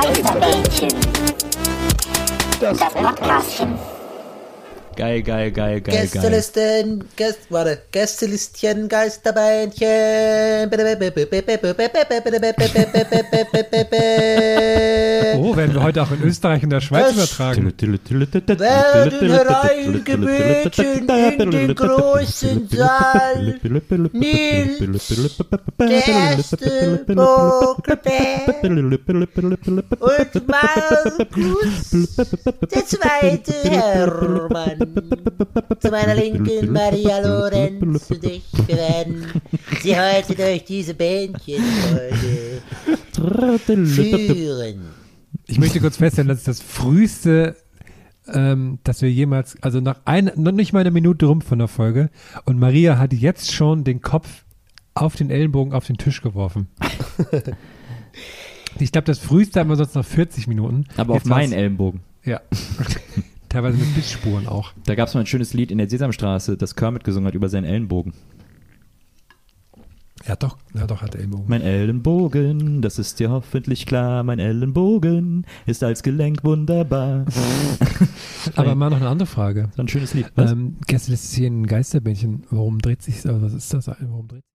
Geisterbällchen. Das Podcastchen. Geil. Gästelisten, Gästelistchen, Geisterbähnchen. Oh, werden wir heute auch in Österreich und der Schweiz übertragen. Werden hereingebeten in den großen Saal. Nils Gästelbockebär und Markus, der zweite Hermann. Zu meiner Linken Maria Lorenz und ich. Wir werden Sie heute durch diese Bähnchen führen. Ich möchte kurz feststellen, das ist das früheste, dass wir jemals, also noch nicht mal eine Minute rum von der Folge, und Maria hat jetzt schon den Kopf auf den Ellenbogen auf den Tisch geworfen. Ich glaube, das früheste haben wir sonst noch 40 Minuten. Aber jetzt auf meinen Ellenbogen. Ja. Teilweise mit Bissspuren auch. Da gab es mal ein schönes Lied in der Sesamstraße, das Kermit gesungen hat über seinen Ellenbogen. Ja doch, hat er Ellenbogen. Mein Ellenbogen, das ist dir hoffentlich klar, mein Ellenbogen ist als Gelenk wunderbar. Aber mal noch eine andere Frage. So ein schönes Lied. Gestern ist hier ein Geisterbähnchen. Warum dreht sich, was ist das? Warum dreht